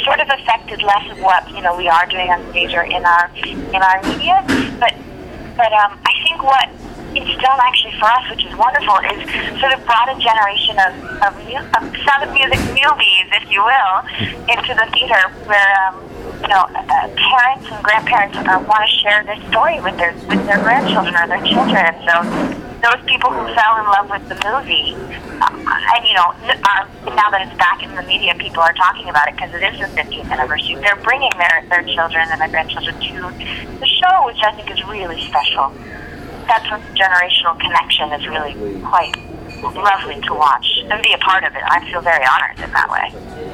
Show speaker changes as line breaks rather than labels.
sort of affected less of what we are doing on stage or in our media. But I think what it's done actually for us, which is wonderful, is sort of brought a generation of Sound of Music newbies, if you will, into the theater where parents and grandparents want to share their story with their grandchildren or their children. And so those people who fell in love with the movie, now that it's back in the media, people are talking about it because it is the 50th anniversary. They're bringing their children and their grandchildren to the show, which I think is really special. That generational connection is really quite lovely to watch and be a part of it. I feel very honored in that way.